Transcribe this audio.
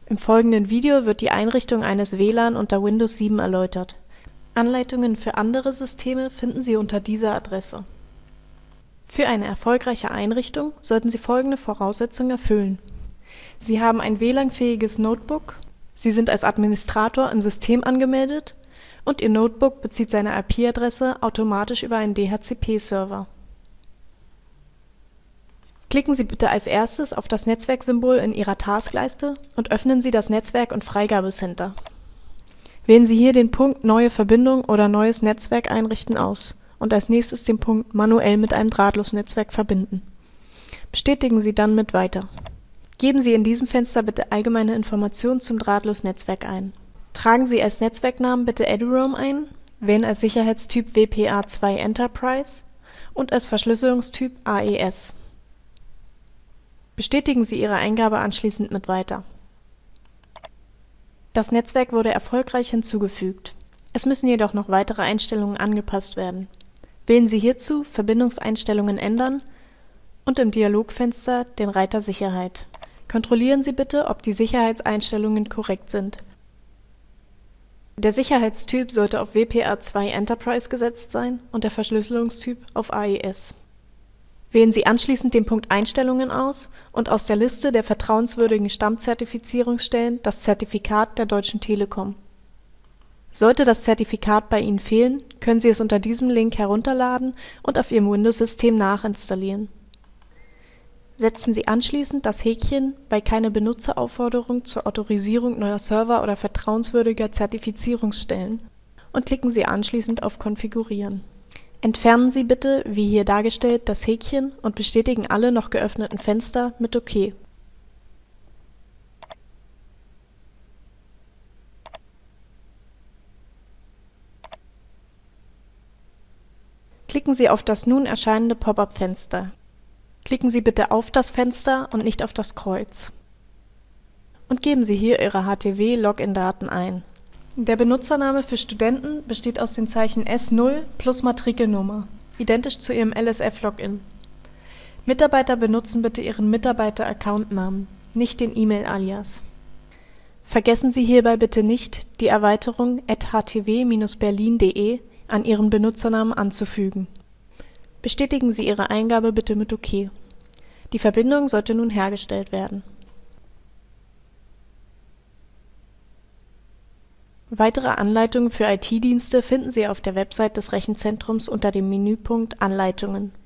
Im folgenden Video wird die Einrichtung eines WLAN unter Windows 7 erläutert. Anleitungen für andere Systeme finden Sie unter dieser Adresse. Für eine erfolgreiche Einrichtung sollten Sie folgende Voraussetzungen erfüllen: Sie haben ein WLAN-fähiges Notebook, Sie sind als Administrator im System angemeldet und Ihr Notebook bezieht seine IP-Adresse automatisch über einen DHCP-Server. Klicken Sie bitte als erstes auf das Netzwerksymbol in Ihrer Taskleiste und öffnen Sie das Netzwerk- und Freigabecenter. Wählen Sie hier den Punkt Neue Verbindung oder Neues Netzwerk einrichten aus und als nächstes den Punkt Manuell mit einem Drahtlosnetzwerk verbinden. Bestätigen Sie dann mit Weiter. Geben Sie in diesem Fenster bitte allgemeine Informationen zum Drahtlosnetzwerk ein. Tragen Sie als Netzwerknamen bitte eduroam ein, wählen als Sicherheitstyp WPA2 Enterprise und als Verschlüsselungstyp AES. Bestätigen Sie Ihre Eingabe anschließend mit Weiter. Das Netzwerk wurde erfolgreich hinzugefügt. Es müssen jedoch noch weitere Einstellungen angepasst werden. Wählen Sie hierzu Verbindungseinstellungen ändern und im Dialogfenster den Reiter Sicherheit. Kontrollieren Sie bitte, ob die Sicherheitseinstellungen korrekt sind. Der Sicherheitstyp sollte auf WPA2 Enterprise gesetzt sein und der Verschlüsselungstyp auf AES. Wählen Sie anschließend den Punkt Einstellungen aus und aus der Liste der vertrauenswürdigen Stammzertifizierungsstellen das Zertifikat der Deutschen Telekom. Sollte das Zertifikat bei Ihnen fehlen, können Sie es unter diesem Link herunterladen und auf Ihrem Windows-System nachinstallieren. Setzen Sie anschließend das Häkchen bei Keine Benutzeraufforderung zur Autorisierung neuer Server oder vertrauenswürdiger Zertifizierungsstellen und klicken Sie anschließend auf Konfigurieren. Entfernen Sie bitte, wie hier dargestellt, das Häkchen und bestätigen alle noch geöffneten Fenster mit OK. Klicken Sie auf das nun erscheinende Pop-up-Fenster. Klicken Sie bitte auf das Fenster und nicht auf das Kreuz. Und geben Sie hier Ihre HTW-Login-Daten ein. Der Benutzername für Studenten besteht aus den Zeichen S0 plus Matrikelnummer, identisch zu Ihrem LSF-Login. Mitarbeiter benutzen bitte Ihren Mitarbeiter-Accountnamen, nicht den E-Mail-Alias. Vergessen Sie hierbei bitte nicht, die Erweiterung @htw-berlin.de an Ihren Benutzernamen anzufügen. Bestätigen Sie Ihre Eingabe bitte mit OK. Die Verbindung sollte nun hergestellt werden. Weitere Anleitungen für IT-Dienste finden Sie auf der Website des Rechenzentrums unter dem Menüpunkt Anleitungen.